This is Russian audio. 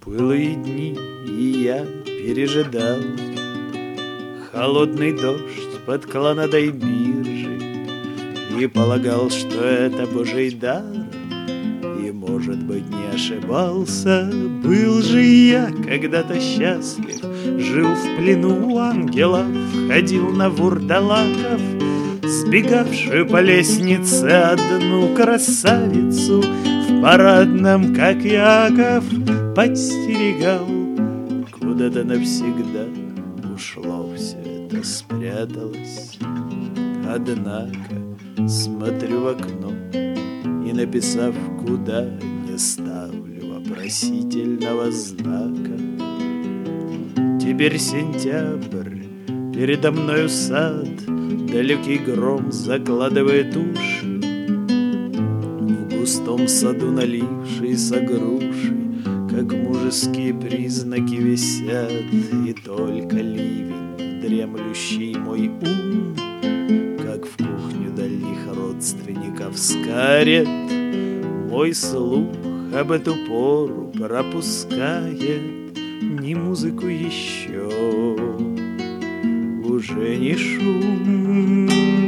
Былые дни, и я пережидал холодный дождь под клонадой биржи и полагал, что это Божий дар, и, может быть, не ошибался. Был же я когда-то счастлив, жил в плену у ангелов, ходил на вурдалаков, сбегавшую по лестнице одну красавицу в парадном, как Яков, подстерегал. Куда-то навсегда ушло все это, спряталось. Однако смотрю в окно и, написав куда, не ставлю вопросительного знака. Теперь сентябрь, передо мною сад, далекий гром закладывает уши. В густом саду налившиеся груши, как мужеские признаки, висят, и только ливень, дремлющий мой ум, как в кухню дальних родственников скарет, мой слух об эту пору пропускает ни музыку еще, уже не шум.